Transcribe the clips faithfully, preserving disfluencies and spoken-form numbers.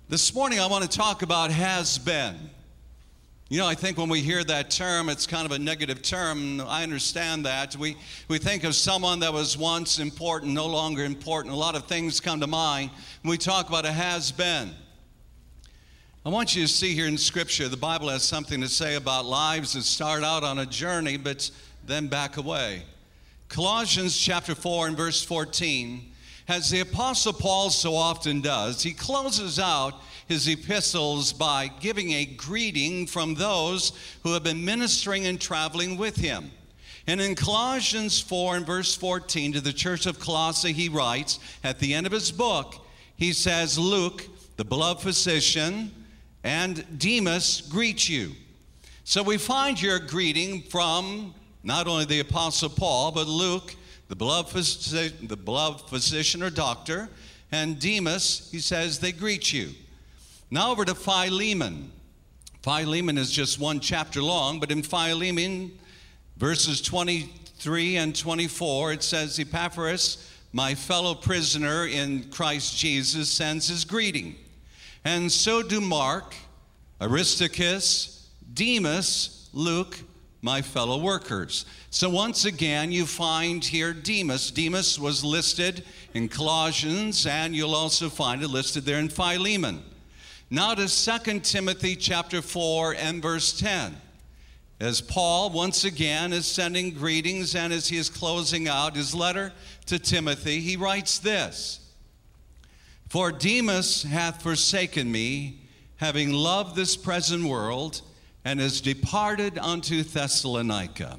This morning I want to talk about has been. You know, I think when we hear that term, it's kind of a negative term. I understand that. We, we think of someone that was once important, no longer important. A lot of things come to mind when we talk about a has been. I want you to see here in Scripture, the Bible has something to say about lives that start out on a journey, but then back away. Colossians chapter four and verse fourteen, as the Apostle Paul so often does, he closes out his epistles by giving a greeting from those who have been ministering and traveling with him. And in Colossians four and verse fourteen, to the church of Colossae, he writes, at the end of his book, he says, Luke, the beloved physician, and Demas greet you. So we find here a greeting from not only the Apostle Paul, but Luke, the beloved, phys- the beloved physician or doctor, and Demas, he says, they greet you. Now over to Philemon. Philemon is just one chapter long, but in Philemon, verses twenty-three and twenty-four, it says, Epaphras, my fellow prisoner in Christ Jesus, sends his greeting. And so do Mark, Aristarchus, Demas, Luke, my fellow workers. So once again, you find here Demas. Demas was listed in Colossians, and you'll also find it listed there in Philemon. Now to Second Timothy chapter four and verse ten. As Paul once again is sending greetings, and as he is closing out his letter to Timothy, he writes this. For Demas hath forsaken me, having loved this present world, and is departed unto Thessalonica.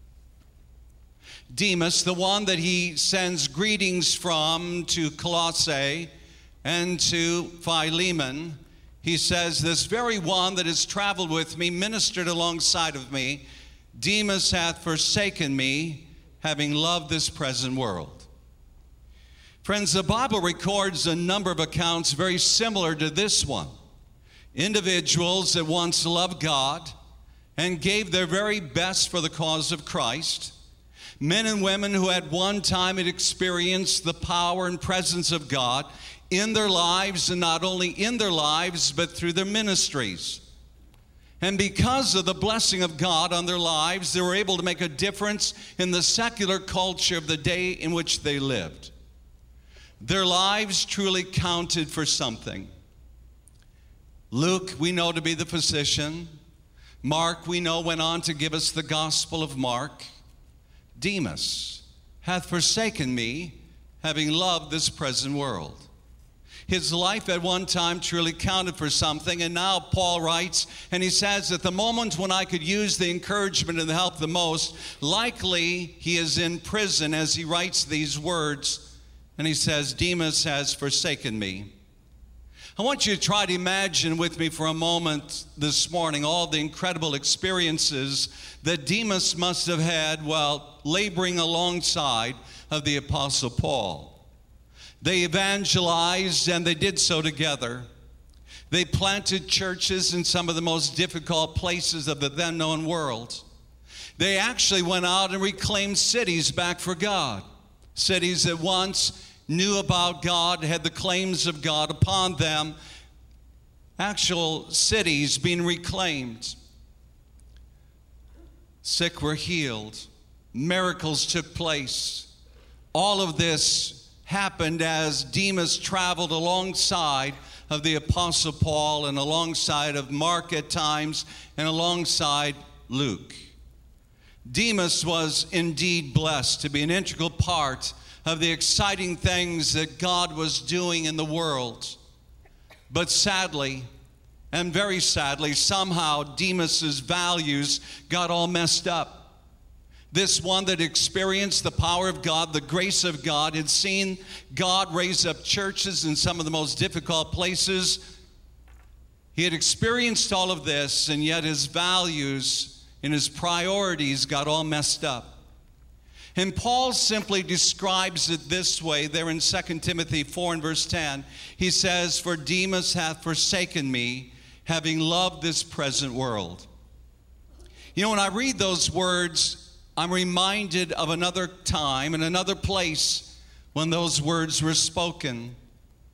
Demas, the one that he sends greetings from to Colossae and to Philemon, he says, this very one that has traveled with me, ministered alongside of me, Demas hath forsaken me, having loved this present world. Friends, the Bible records a number of accounts very similar to this one. Individuals that once loved God and gave their very best for the cause of Christ. Men and women who at one time had experienced the power and presence of God in their lives, and not only in their lives, but through their ministries. And because of the blessing of God on their lives, they were able to make a difference in the secular culture of the day in which they lived. Their lives truly counted for something. Luke, we know to be the physician. Mark, we know, went on to give us the Gospel of Mark. Demas hath forsaken me, having loved this present world. His life at one time truly counted for something, and now Paul writes, and he says, at the moment when I could use the encouragement and the help the most, likely he is in prison as he writes these words, and he says, Demas has forsaken me. I want you to try to imagine with me for a moment this morning all the incredible experiences that Demas must have had while laboring alongside of the Apostle Paul. They evangelized, and they did so together. They planted churches in some of the most difficult places of the then known world. They actually went out and reclaimed cities back for God. Cities that once knew about God, had the claims of God upon them, actual cities being reclaimed. Sick were healed. Miracles took place. All of this happened as Demas traveled alongside of the Apostle Paul and alongside of Mark at times and alongside Luke. Demas was indeed blessed to be an integral part of the exciting things that God was doing in the world. But sadly, and very sadly, somehow Demas's values got all messed up. This one that experienced the power of God, the grace of God, had seen God raise up churches in some of the most difficult places. He had experienced all of this, and yet his values and his priorities got all messed up. And Paul simply describes it this way there in Second Timothy four and verse ten. He says, for Demas hath forsaken me, having loved this present world. You know, when I read those words, I'm reminded of another time and another place when those words were spoken.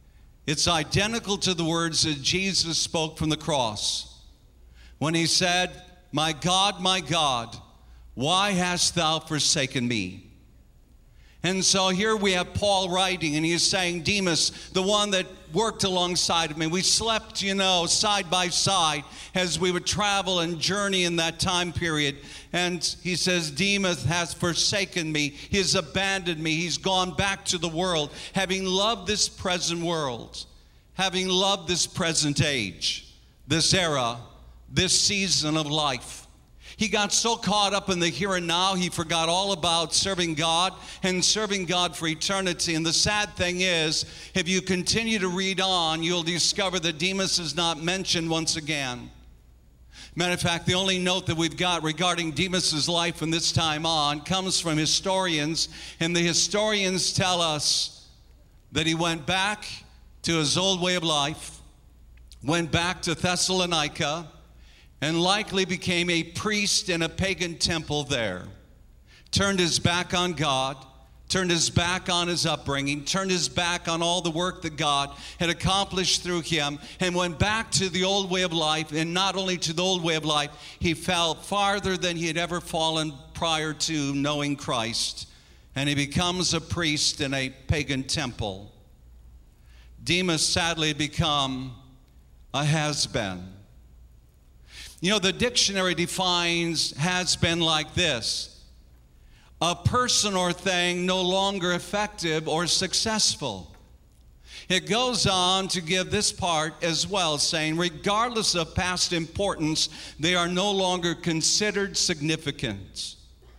It's identical to the words that Jesus spoke from the cross when he said, "My God, my God, why hast thou forsaken me?" And so here we have Paul writing, and he's saying, Demas, the one that worked alongside of me, we slept, you know, side by side as we would travel and journey in that time period. And he says, Demas has forsaken me. He has abandoned me. He's gone back to the world, having loved this present world, having loved this present age, this era, this season of life. He got so caught up in the here and now, he forgot all about serving God and serving God for eternity. And the sad thing is, if you continue to read on, you'll discover that Demas is not mentioned once again. Matter of fact, the only note that we've got regarding Demas's life from this time on comes from historians, and the historians tell us that he went back to his old way of life, went back to Thessalonica, and likely became a priest in a pagan temple there. Turned his back on God, turned his back on his upbringing, turned his back on all the work that God had accomplished through him, and went back to the old way of life. And not only to the old way of life, he fell farther than he had ever fallen prior to knowing Christ. And he becomes a priest in a pagan temple. Demas sadly had become a has-been. You know, the dictionary defines has been like this: a person or thing no longer effective or successful. It goes on to give this part as well, saying, regardless of past importance, they are no longer considered significant.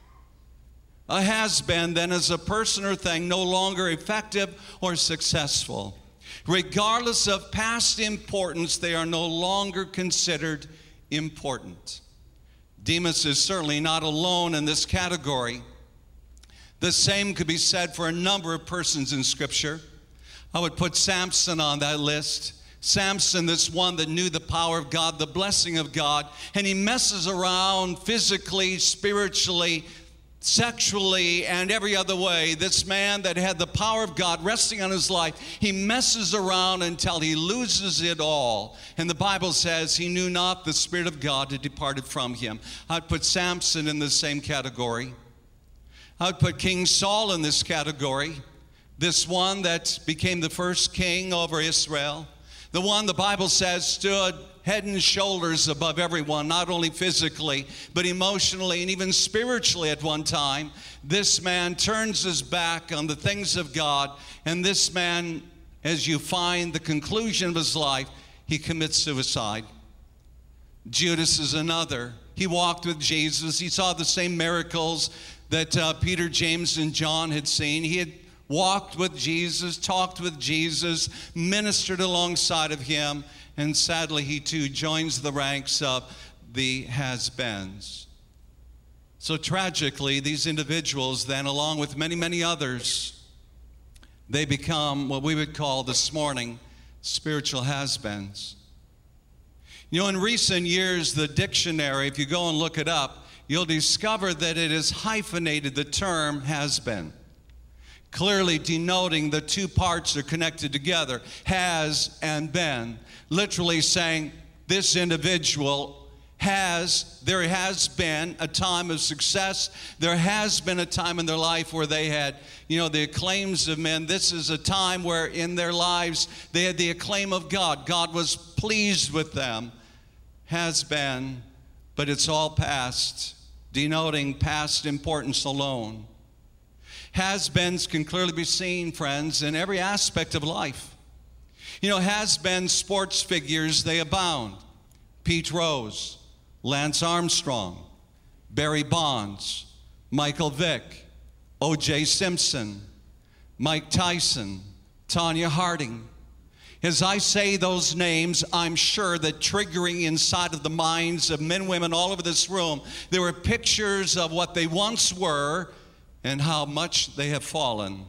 A has-been, then, is a person or thing no longer effective or successful. Regardless of past importance, they are no longer considered important. Demas is certainly not alone in this category. The same could be said for a number of persons in Scripture. I would put Samson on that list. Samson, this one that knew the power of God, the blessing of God, and he messes around physically, spiritually, sexually, and every other way. This man that had the power of God resting on his life, he messes around until he loses it all. And the Bible says he knew not the Spirit of God had departed from him. I'd put Samson in the same category. I'd put King Saul in this category. This one that became the first king over Israel. The one the Bible says stood head and shoulders above everyone, not only physically, but emotionally and even spiritually at one time. This man turns his back on the things of God, and this man, as you find the conclusion of his life, he commits suicide. Judas is another. He walked with Jesus. He saw the same miracles that uh, Peter, James, and John had seen. He had walked with Jesus, talked with Jesus, ministered alongside of him, and sadly he too joins the ranks of the has-beens. So tragically, these individuals then, along with many, many others, they become what we would call this morning spiritual has-beens. You know, in recent years, the dictionary, if you go and look it up, you'll discover that it has hyphenated the term has-been, clearly denoting the two parts are connected together, has and been, literally saying this individual has, there has been a time of success, there has been a time in their life where they had, you know, the acclaims of men. This is a time where in their lives they had the acclaim of God. God was pleased with them. Has been, but it's all past, denoting past importance alone. Has-beens can clearly be seen, friends, in every aspect of life. You know, has-been sports figures, they abound. Pete Rose, Lance Armstrong, Barry Bonds, Michael Vick, O J Simpson, Mike Tyson, Tanya Harding. As I say those names, I'm sure that triggering inside of the minds of men and women all over this room, there were pictures of what they once were and how much they have fallen.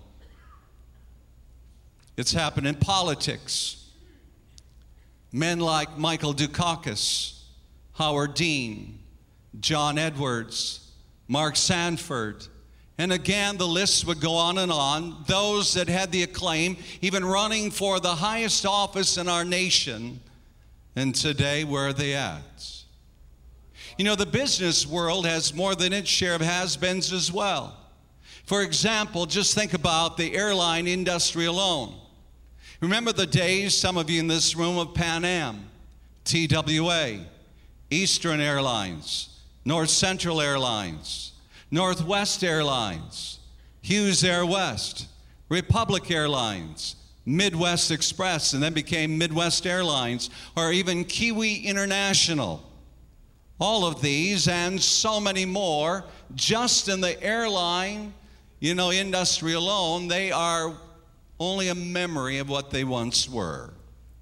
It's happened in politics. Men like Michael Dukakis, Howard Dean, John Edwards, Mark Sanford, And again, the list would go on and on. Those that had the acclaim, even running for the highest office in our nation. And today, where are they at? You know, the business world has more than its share of has-beens as well. For example, just think about the airline industry alone. Remember the days, some of you in this room, of Pan Am, T W A, Eastern Airlines, North Central Airlines, Northwest Airlines, Hughes Air West, Republic Airlines, Midwest Express, and then became Midwest Airlines, or even Kiwi International. All of these and so many more, just in the airline, you know, industry alone, they are only a memory of what they once were.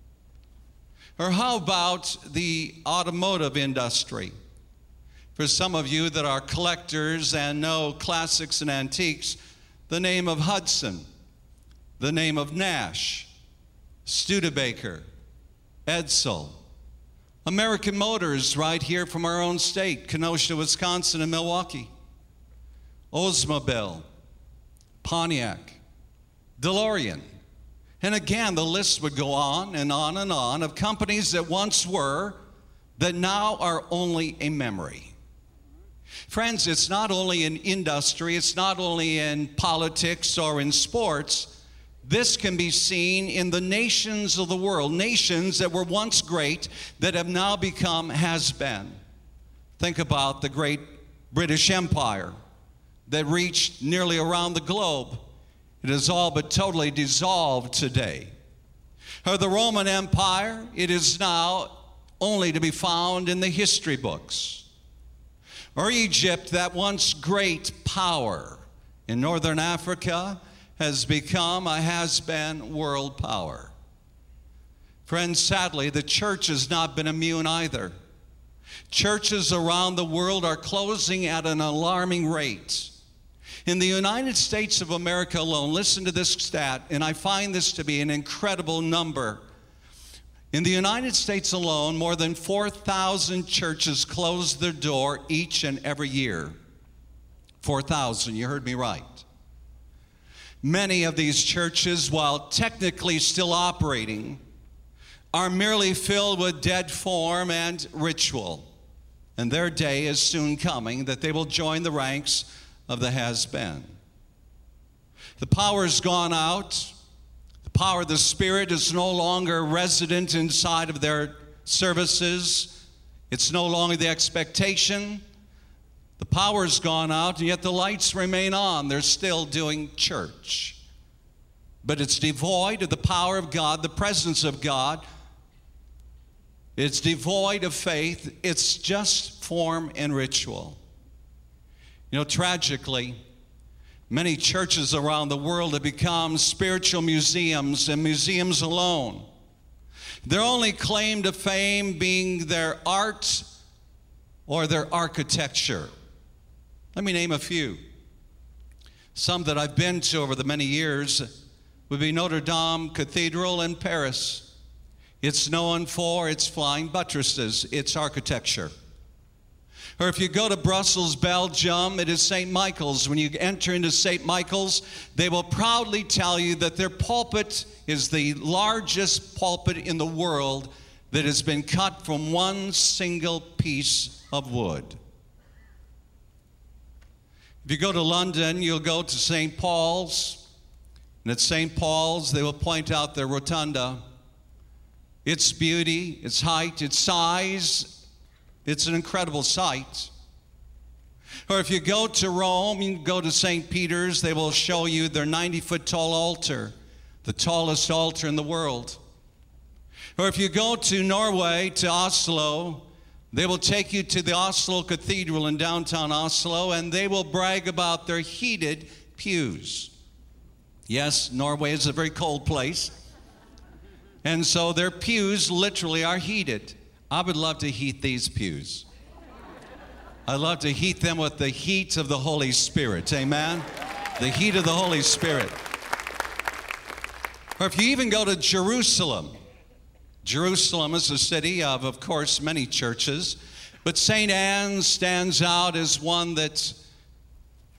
Or how about the automotive industry? For some of you that are collectors and know classics and antiques, the name of Hudson, the name of Nash, Studebaker, Edsel, American Motors right here from our own state, Kenosha, Wisconsin, and Milwaukee, Oldsmobile, Pontiac, DeLorean. And again, the list would go on and on and on of companies that once were, that now are only a memory. Friends, it's not only in industry, it's not only in politics or in sports. This can be seen in the nations of the world, nations that were once great that have now become has-been. Think about the great British Empire that reached nearly around the globe. It is all but totally dissolved today. Or the Roman Empire, it is now only to be found in the history books. Or Egypt, that once great power in northern Africa, has become a has-been world power. Friends, sadly, the church has not been immune either. Churches around the world are closing at an alarming rate. In the United States of America alone, listen to this stat, and I find this to be an incredible number. In the United States alone, more than four thousand churches close their door each and every year. four thousand, you heard me right. Many of these churches, while technically still operating, are merely filled with dead form and ritual. And their day is soon coming that they will join the ranks of the has-been. The power's gone out. The power of the Spirit is no longer resident inside of their services. It's no longer the expectation. The power's gone out, and yet the lights remain on. They're still doing church. But it's devoid of the power of God, the presence of God. It's devoid of faith. It's just form and ritual. You know, tragically, many churches around the world have become spiritual museums and museums alone. Their only claim to fame being their art or their architecture. Let me name a few. Some that I've been to over the many years would be Notre Dame Cathedral in Paris. It's known for its flying buttresses, its architecture. Or if you go to Brussels, Belgium, it is Saint Michael's. When you enter into Saint Michael's, they will proudly tell you that their pulpit is the largest pulpit in the world that has been cut from one single piece of wood. If you go to London, you'll go to Saint Paul's, and at Saint Paul's, they will point out their rotunda. Its beauty, its height, its size, it's an incredible sight. Or if you go to Rome, you go to Saint Peter's, they will show you their ninety-foot tall altar, the tallest altar in the world. Or if you go to Norway, to Oslo, they will take you to the Oslo Cathedral in downtown Oslo, and they will brag about their heated pews. Yes, Norway is a very cold place. And so their pews literally are heated. I would love to heat these pews. I'd love to heat them with the heat of the Holy Spirit. Amen? The heat of the Holy Spirit. Or if you even go to Jerusalem. Jerusalem is a city of, of course, many churches. But Saint Anne's stands out as one that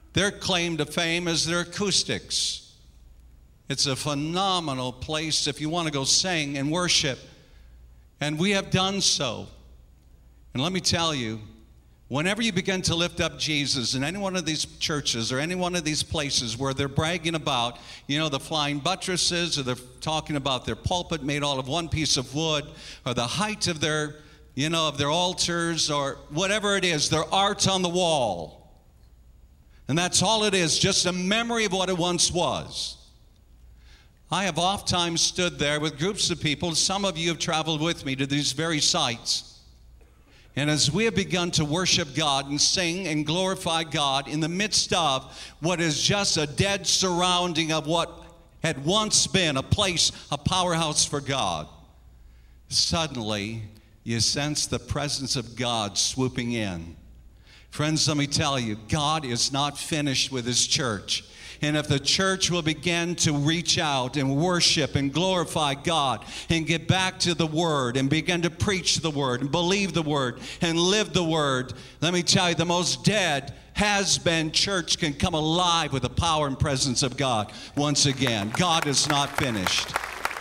Their claim to fame is their acoustics. It's a phenomenal place if you want to go sing and worship. And we have done so. And let me tell you, whenever you begin to lift up Jesus in any one of these churches or any one of these places where they're bragging about, you know, the flying buttresses, or they're talking about their pulpit made all of one piece of wood, or the height of their, you know, of their altars, or whatever it is, their art on the wall. And that's all it is, just a memory of what it once was. I have oftentimes stood there with groups of people. Some of you have traveled with me to these very sites. And as we have begun to worship God and sing and glorify God in the midst of what is just a dead surrounding of what had once been a place, a powerhouse for God, suddenly you sense the presence of God swooping in. Friends, let me tell you, God is not finished with His church. And if the church will begin to reach out and worship and glorify God and get back to the Word and begin to preach the Word and believe the Word and live the Word, let me tell you, the most dead has-been church can come alive with the power and presence of God once again. God is not finished.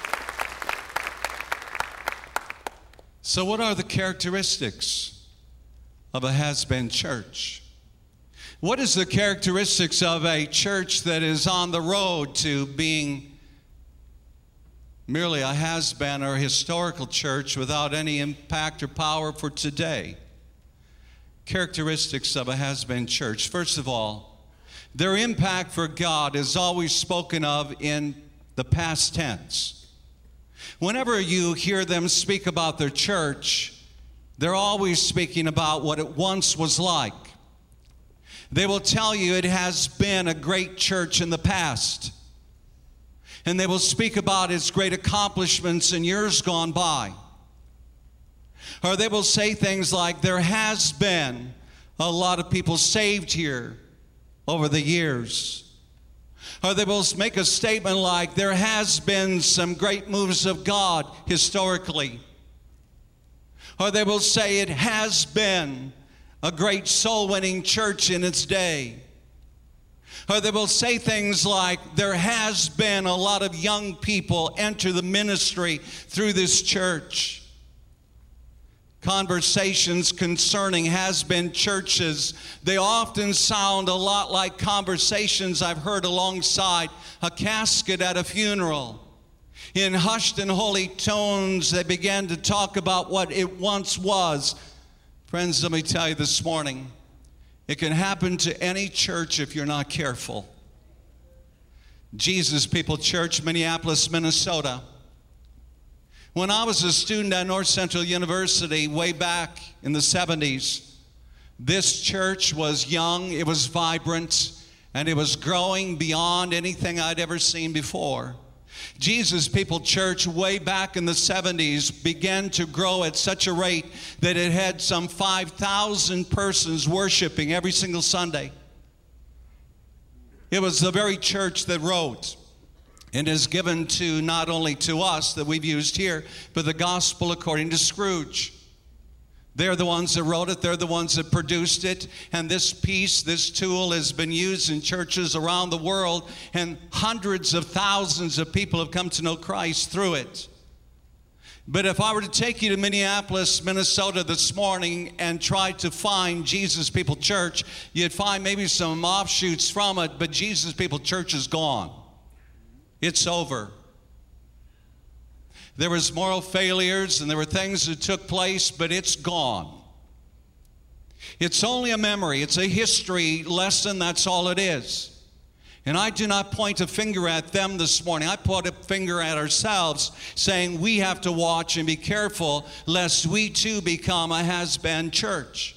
So what are the characteristics of a has-been church? What is the characteristics of a church that is on the road to being merely a has-been or a historical church without any impact or power for today? Characteristics of a has-been church. First of all, their impact for God is always spoken of in the past tense. Whenever you hear them speak about their church, they're always speaking about what it once was like. They will tell you it has been a great church in the past. And they will speak about its great accomplishments in years gone by. Or they will say things like, there has been a lot of people saved here over the years. Or they will make a statement like, there has been some great moves of God historically. Or they will say it has been a great soul-winning church in its day. Or they will say things like, there has been a lot of young people enter the ministry through this church. Conversations concerning has-been churches, they often sound a lot like conversations I've heard alongside a casket at a funeral. In hushed and holy tones, they began to talk about what it once was. Friends, let me tell you this morning, it can happen to any church if you're not careful. Jesus People Church, Minneapolis, Minnesota. When I was a student at North Central University way back in the seventies, this church was young, it was vibrant, and it was growing beyond anything I'd ever seen before. Jesus People Church way back in the seventies began to grow at such a rate that it had some five thousand persons worshiping every single Sunday. It was the very church that wrote and is given to not only to us that we've used here, but the Gospel According to Scrooge. They're the ones that wrote it. They're the ones that produced it. And this piece, this tool has been used in churches around the world, and hundreds of thousands of people have come to know Christ through it. But if I were to take you to Minneapolis, Minnesota this morning and try to find Jesus People Church, you'd find maybe some offshoots from it, but Jesus People Church is gone. It's over. There was moral failures and there were things that took place, but it's gone. It's only a memory. It's a history lesson. That's all it is. And I do not point a finger at them this morning. I point a finger at ourselves, saying we have to watch and be careful lest we too become a has-been church.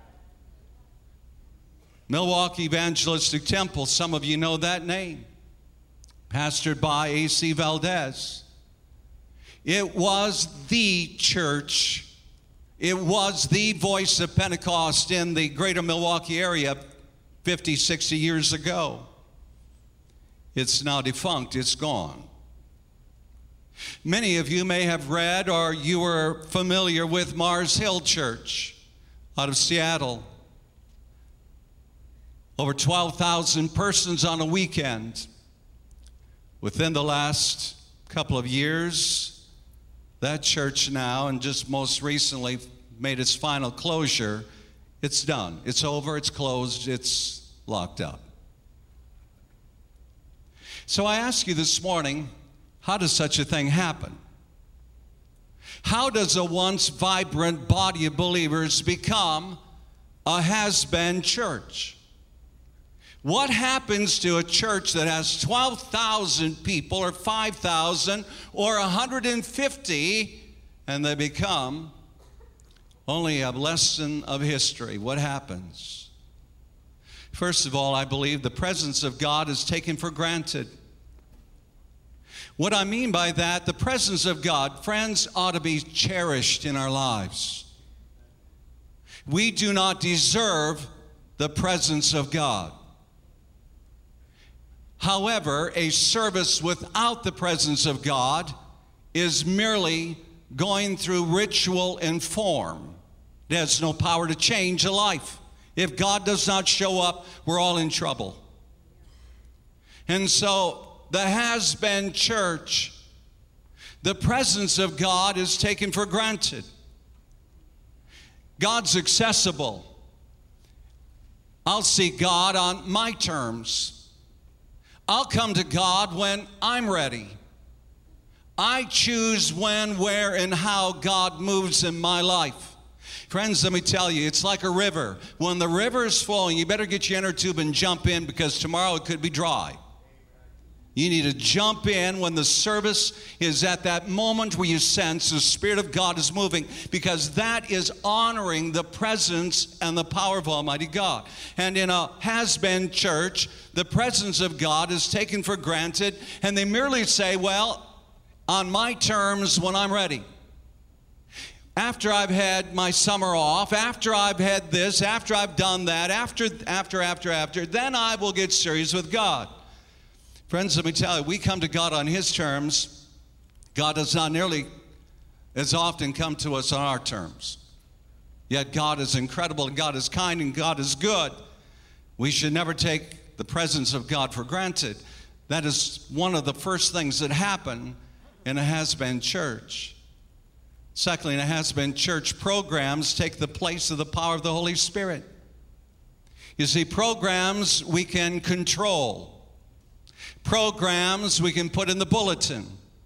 Milwaukee Evangelistic Temple, some of you know that name. Pastored by A C Valdez. It was the church. It was the voice of Pentecost in the greater Milwaukee area fifty, sixty years ago. It's now defunct. It's gone. Many of you may have read or you are familiar with Mars Hill Church out of Seattle. over twelve thousand persons on a weekend. Within the last couple of years, that church now, and just most recently made its final closure, it's done. It's over, it's closed, it's locked up. So I ask you this morning, how does such a thing happen? How does a once vibrant body of believers become a has-been church? What happens to a church that has twelve thousand people or five thousand or one hundred fifty and they become only a lesson of history? What happens? First of all, I believe the presence of God is taken for granted. What I mean by that, the presence of God, friends, ought to be cherished in our lives. We do not deserve the presence of God. However, a service without the presence of God is merely going through ritual and form. It has no power to change a life. If God does not show up, we're all in trouble. And so, the has-been church, the presence of God is taken for granted. God's accessible. I'll seek God on my terms. I'll come to God when I'm ready. I choose when, where, and how God moves in my life. Friends, let me tell you, it's like a river. When the river is flowing, you better get your inner tube and jump in, because tomorrow it could be dry. You need to jump in when the service is at that moment where you sense the Spirit of God is moving, because that is honoring the presence and the power of Almighty God. And in a has-been church, the presence of God is taken for granted, and they merely say, well, on my terms when I'm ready. After I've had my summer off, after I've had this, after I've done that, after, after, after, after, then I will get serious with God. Friends, let me tell you, we come to God on His terms. God does not nearly as often come to us on our terms. Yet God is incredible, and God is kind, and God is good. We should never take the presence of God for granted. That is one of the first things that happen in a has-been church. Secondly, in a has-been church, programs take the place of the power of the Holy Spirit. You see, programs we can control. Programs we can put in the bulletin.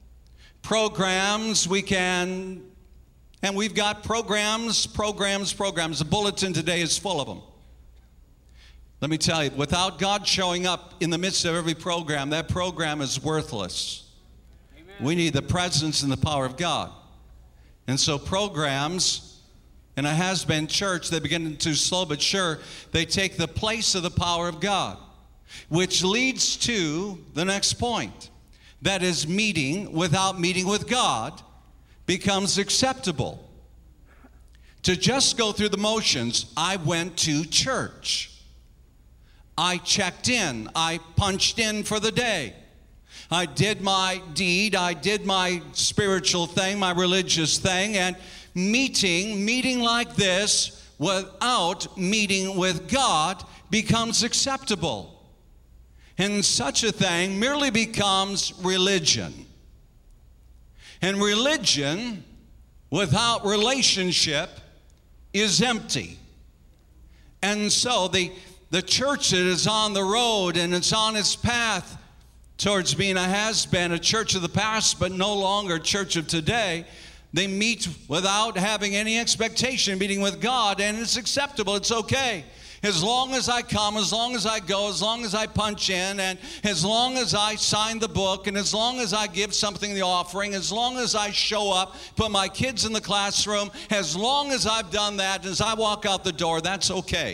Programs we can, and we've got programs, programs, programs. The bulletin today is full of them. Let me tell you, without God showing up in the midst of every program, that program is worthless. Amen. We need the presence and the power of God. And so programs in a has-been church, they begin to, slow but sure, they take the place of the power of God. Which leads to the next point. That is, meeting without meeting with God becomes acceptable. To just go through the motions, I went to church. I checked in. I punched in for the day. I did my deed. I did my spiritual thing, my religious thing. And meeting, meeting like this without meeting with God becomes acceptable. And such a thing merely becomes religion. And religion without relationship is empty. And so the, the church that is on the road and it's on its path towards being a has-been, a church of the past, but no longer a church of today, they meet without having any expectation, meeting with God, and it's acceptable, it's okay. As long as I come, as long as I go, as long as I punch in, and as long as I sign the book, and as long as I give something the offering, as long as I show up, put my kids in the classroom, as long as I've done that, as I walk out the door, that's okay.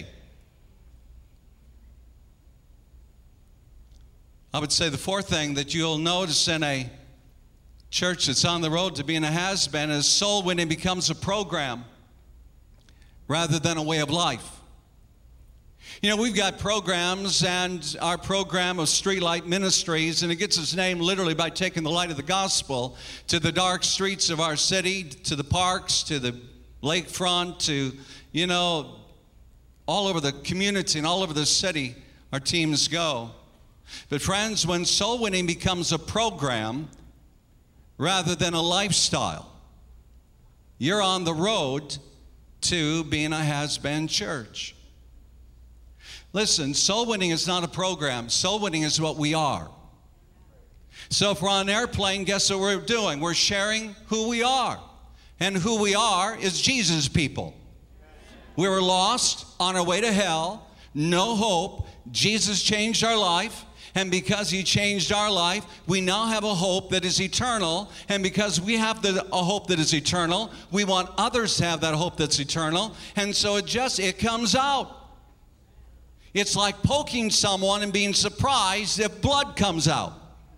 I would say the fourth thing that you'll notice in a church that's on the road to being a has-been is soul winning becomes a program rather than a way of life. You know, we've got programs, and our program of Streetlight Ministries, and it gets its name literally by taking the light of the gospel to the dark streets of our city, to the parks, to the lakefront, to, you know, all over the community and all over the city. our teams go. But friends, when soul winning becomes a program rather than a lifestyle, you're on the road to being a has-been church. Listen, soul winning is not a program. Soul winning is what we are. So if we're on an airplane, guess what we're doing? We're sharing who we are. And who we are is Jesus people. We were lost, on our way to hell, no hope. Jesus changed our life. And because he changed our life, we now have a hope that is eternal. And because we have the, a hope that is eternal, we want others to have that hope that's eternal. And so it just, it comes out. It's like poking someone and being surprised if blood comes out.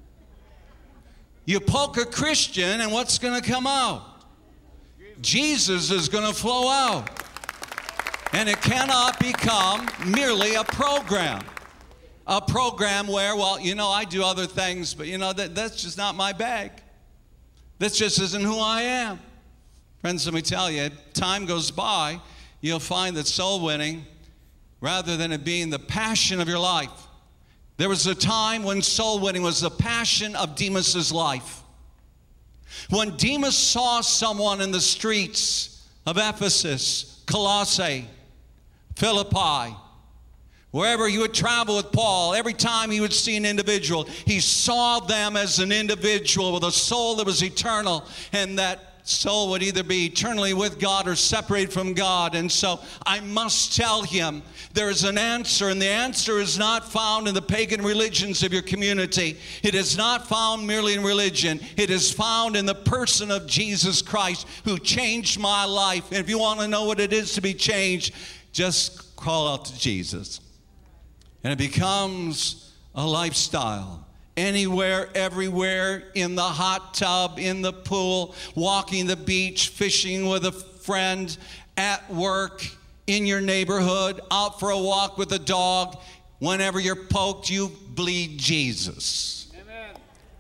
You poke a Christian and what's going to come out? Jesus is going to flow out. And it cannot become merely a program. A program where, well, you know, I do other things, but, you know, that, that's just not my bag. That just isn't who I am. Friends, let me tell you, time goes by, you'll find that soul winning, rather than it being the passion of your life. There was a time when soul winning was the passion of Demas's life. When Demas saw someone in the streets of Ephesus, Colossae, Philippi, wherever he would travel with Paul, every time he would see an individual, he saw them as an individual with a soul that was eternal, and that soul would either be eternally with God or separated from God. And so I must tell him there is an answer, and the answer is not found in the pagan religions of your community. It is not found merely in religion. It is found in the person of Jesus Christ, who changed my life. And if you want to know what it is to be changed, just call out to Jesus. And it becomes a lifestyle. Anywhere, everywhere, in the hot tub, in the pool, walking the beach, fishing with a friend, at work, in your neighborhood, out for a walk with a dog. Whenever you're poked, you bleed Jesus. Amen.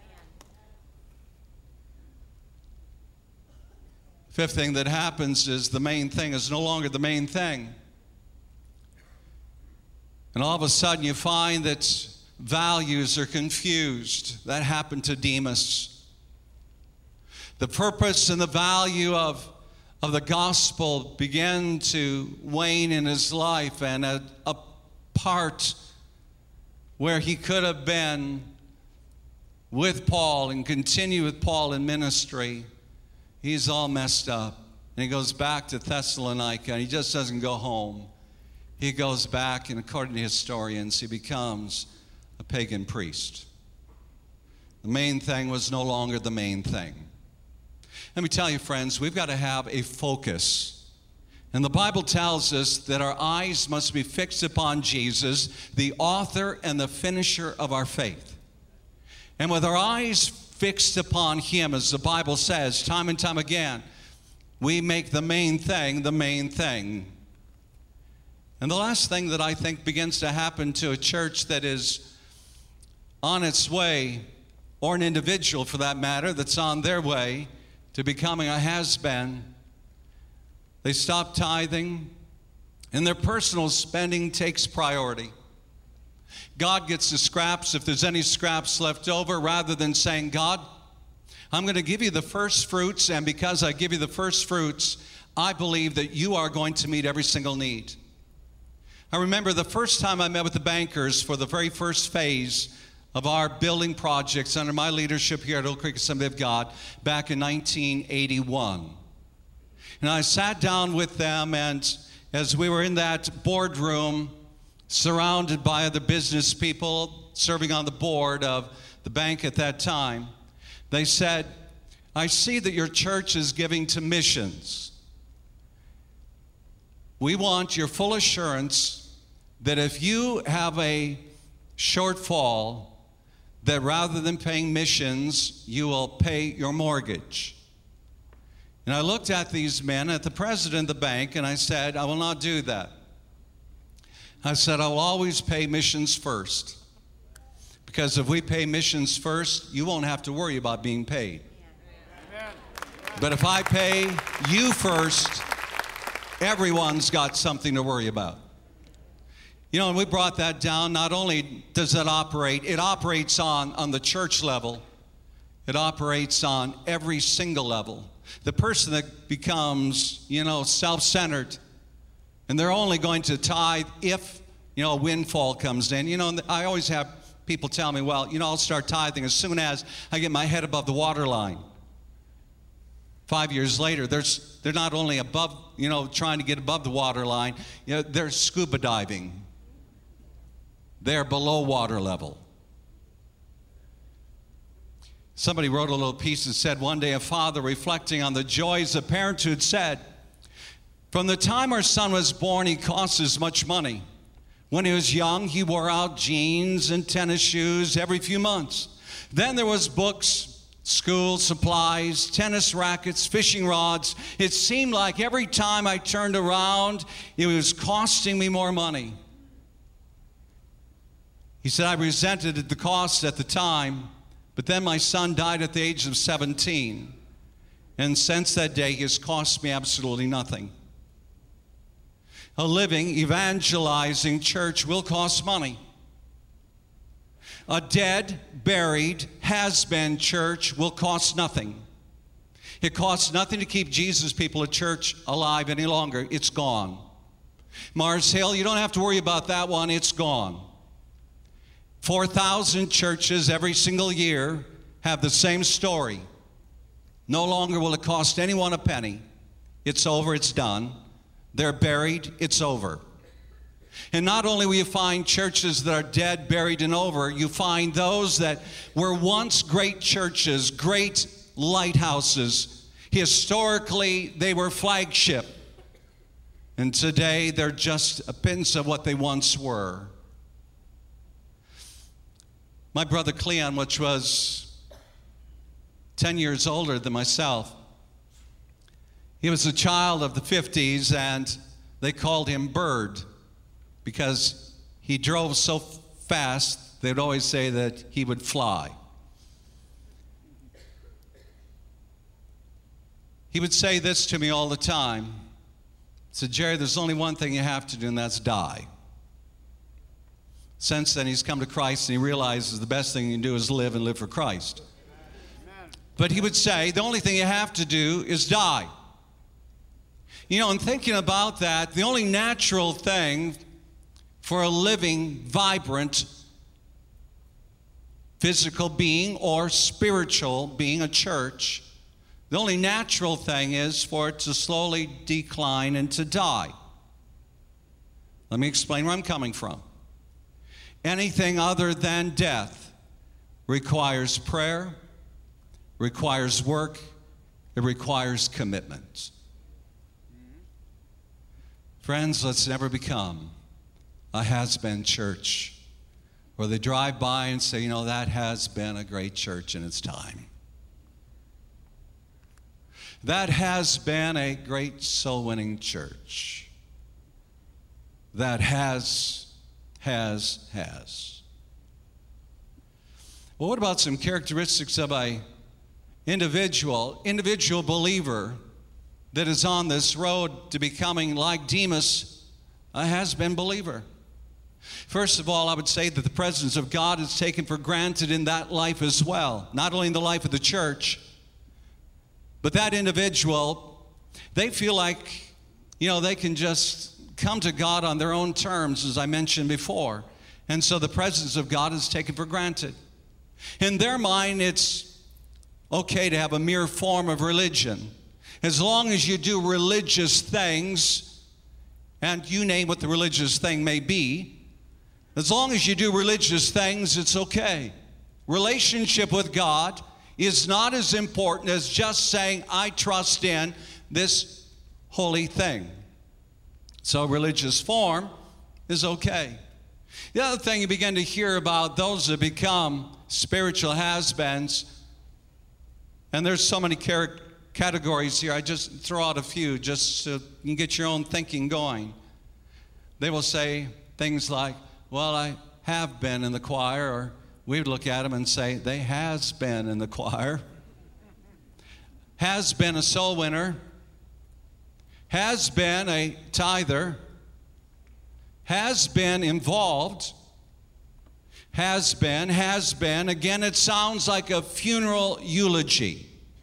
Fifth thing that happens is the main thing is no longer the main thing. And all of a sudden you find that values are confused. That happened to Demas. The purpose and the value of, of the gospel began to wane in his life, and a, a part where he could have been with Paul and continue with Paul in ministry, he's all messed up. And he goes back to Thessalonica, and he just doesn't go home. He goes back, and according to historians, he becomes a pagan priest. The main thing was no longer the main thing. Let me tell you, friends, we've got to have a focus. And the Bible tells us that our eyes must be fixed upon Jesus, the author and the finisher of our faith. And with our eyes fixed upon him, as the Bible says time and time again, we make the main thing the main thing. And the last thing that I think begins to happen to a church that is on its way, or an individual for that matter, that's on their way to becoming a has-been, they stop tithing, and their personal spending takes priority. God gets the scraps, if there's any scraps left over, rather than saying, God, I'm going to give you the first fruits, and because I give you the first fruits, I believe that you are going to meet every single need. I remember the first time I met with the bankers for the very first phase of our building projects under my leadership here at Oak Creek Assembly of God back in nineteen eighty-one. And I sat down with them, and as we were in that boardroom, surrounded by other business people serving on the board of the bank at that time, they said, I see that your church is giving to missions. We want your full assurance that if you have a shortfall, that rather than paying missions, you will pay your mortgage. And I looked at these men, at the president of the bank, and I said, I will not do that. I said, I will always pay missions first. Because if we pay missions first, you won't have to worry about being paid. Amen. But if I pay you first, everyone's got something to worry about. You know, and we brought that down. Not only does that operate, it operates on, on the church level. It operates on every single level. The person that becomes, you know, self-centered, and they're only going to tithe if, you know, a windfall comes in. You know, I always have people tell me, well, you know, I'll start tithing as soon as I get my head above the waterline. Five years later, they're, they're not only above, you know, trying to get above the waterline, you know, they're scuba diving. They're below water level. Somebody wrote a little piece and said, one day a father reflecting on the joys of parenthood said, from the time our son was born, he cost us much money. When he was young, he wore out jeans and tennis shoes every few months. Then there was books, school supplies, tennis rackets, fishing rods. It seemed like every time I turned around, it was costing me more money. He said, I resented the cost at the time, but then my son died at the age of seventeen. And since that day, he has cost me absolutely nothing. A living, evangelizing church will cost money. A dead, buried, has-been church will cost nothing. It costs nothing to keep Jesus' people at church alive any longer. It's gone. Mars Hill, you don't have to worry about that one. It's gone. four thousand churches every single year have the same story. No longer will it cost anyone a penny. It's over, it's done. They're buried, it's over. And not only will you find churches that are dead, buried, and over, you find those that were once great churches, great lighthouses. Historically, they were flagship. And today, they're just a pittance of what they once were. My brother Cleon, which was ten years older than myself, he was a child of the fifties, and they called him Bird because he drove so fast, they'd always say that he would fly. He would say this to me all the time. He said, Jerry, there's only one thing you have to do, and that's die. Since then, he's come to Christ, and he realizes the best thing you can do is live and live for Christ. Amen. But he would say, the only thing you have to do is die. You know, in thinking about that, the only natural thing for a living, vibrant, physical being or spiritual being, a church, the only natural thing is for it to slowly decline and to die. Let me explain where I'm coming from. Anything other than death requires prayer, requires work, it requires commitment. Friends, let's never become a has-been church where they drive by and say, you know, that has been a great church in its time. That has been a great soul-winning church. That has, has, has. Well, what about some characteristics of an individual, individual believer that is on this road to becoming like Demas, a has-been believer? First of all, I would say that the presence of God is taken for granted in that life as well. Not only in the life of the church, but that individual, they feel like, you know, they can just come to God on their own terms, as I mentioned before. And so the presence of God is taken for granted. In their mind, it's okay to have a mere form of religion. As long as you do religious things, and you name what the religious thing may be, as long as you do religious things, it's okay. Relationship with God is not as important as just saying, I trust in this holy thing. So religious form is okay. The other thing you begin to hear about those that become spiritual has-beens, and there's so many characteristics, categories here. I just throw out a few just so you can get your own thinking going. They will say things like, well, I have been in the choir, or we would look at them and say, they has been in the choir, has been a soul winner, has been a tither, has been involved, has been, has been. Again, it sounds like a funeral eulogy.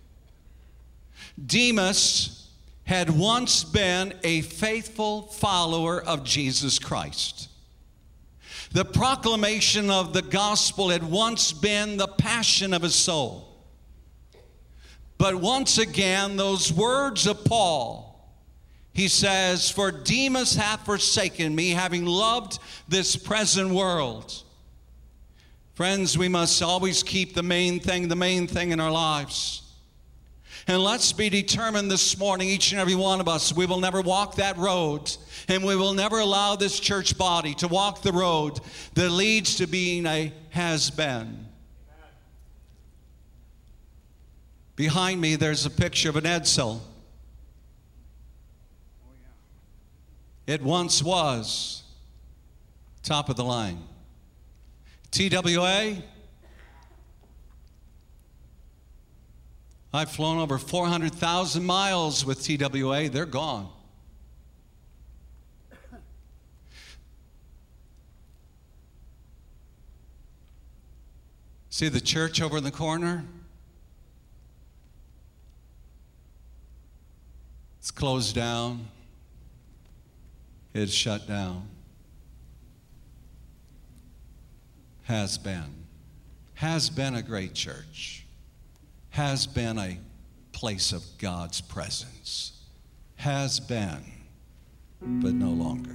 Demas had once been a faithful follower of Jesus Christ. The proclamation of the gospel had once been the passion of his soul. But once again, those words of Paul, he says, "For Demas hath forsaken me, having loved this present world." Friends, we must always keep the main thing, the main thing in our lives. And let's be determined this morning, each and every one of us, we will never walk that road, and we will never allow this church body to walk the road that leads to being a has-been. Behind me, there's a picture of an Edsel. It once was top of the line. T W A, I've flown over four hundred thousand miles with T W A. They're gone. See the church over in the corner? It's closed down. It's shut down. Has been. Has been a great church. Has been a place of God's presence. Has been, but no longer.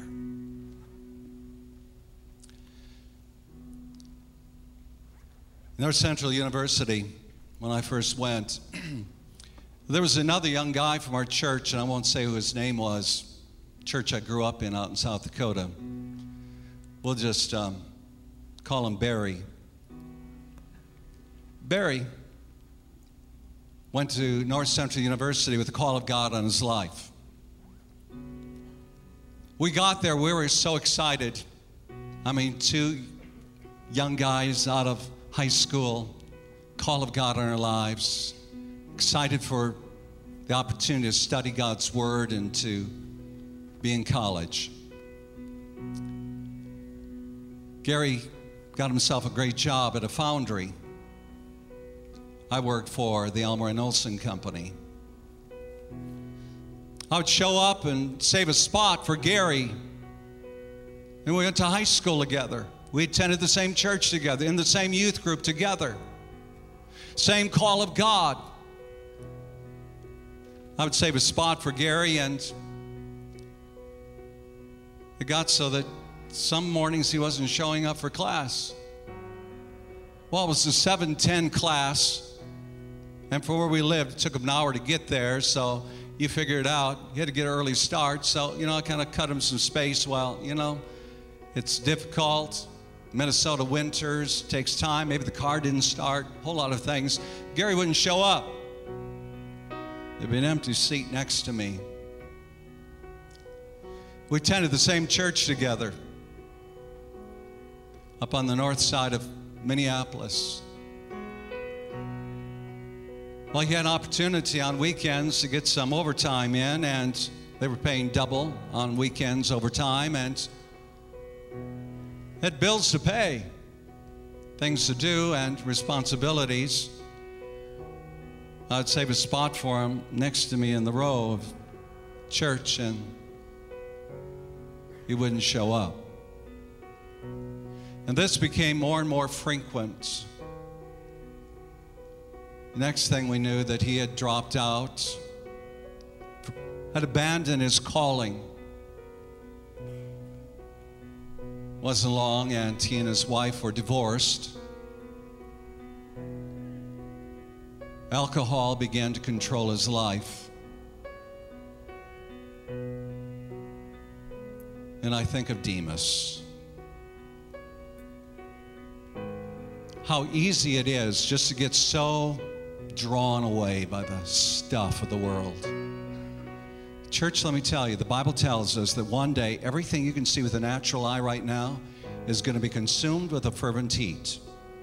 North Central University, when I first went, there was another young guy from our church, and I won't say who his name was, church I grew up in out in South Dakota. We'll just um, call him Barry. Barry went to North Central University with the call of God on his life. We got there, we were so excited. I mean, two young guys out of high school, call of God on our lives, excited for the opportunity to study God's Word and to be in college. Gary got himself a great job at a foundry. I worked for the Elmer and Olson Company. I would show up and save a spot for Gary, and we went to high school together. We attended the same church together, in the same youth group together. Same call of God. I would save a spot for Gary, and it got so that some mornings he wasn't showing up for class. Well, it was the seven ten class, and for where we lived, it took him an hour to get there, so you figure it out. He had to get an early start, so, you know, I kind of cut him some space. Well, you know, it's difficult. Minnesota winters, takes time. Maybe the car didn't start, a whole lot of things. Gary wouldn't show up. There'd be an empty seat next to me. We attended the same church together up on the north side of Minneapolis. Well, he had an opportunity on weekends to get some overtime in, and they were paying double on weekends overtime, and had bills to pay, things to do, and responsibilities. I'd save a spot for him next to me in the row of church, and he wouldn't show up. And this became more and more frequent. Next thing we knew, that he had dropped out, had abandoned his calling. Wasn't long, and he and his wife were divorced. Alcohol began to control his life. And I think of Demas. How easy it is just to get so drawn away by the stuff of the world. Church, let me tell you, the Bible tells us that one day everything you can see with the natural eye right now is going to be consumed with a fervent heat.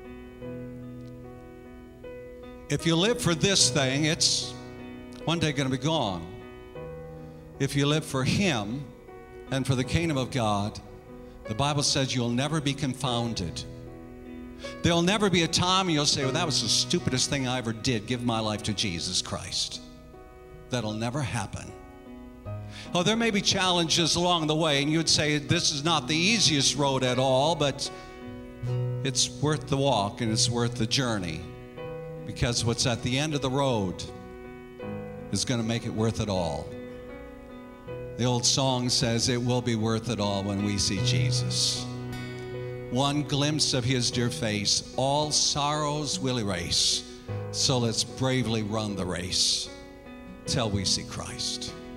If you live for this thing, it's one day going to be gone. If you live for Him and for the kingdom of God, The Bible says you'll never be confounded. There'll never be a time you'll say, well, that was the stupidest thing I ever did, give my life to Jesus Christ. That'll never happen. Oh, there may be challenges along the way, and you'd say this is not the easiest road at all, but it's worth the walk and it's worth the journey, because what's at the end of the road is going to make it worth it all. The old song says it will be worth it all when we see Jesus. One glimpse of his dear face, all sorrows will erase. So let's bravely run the race till we see Christ.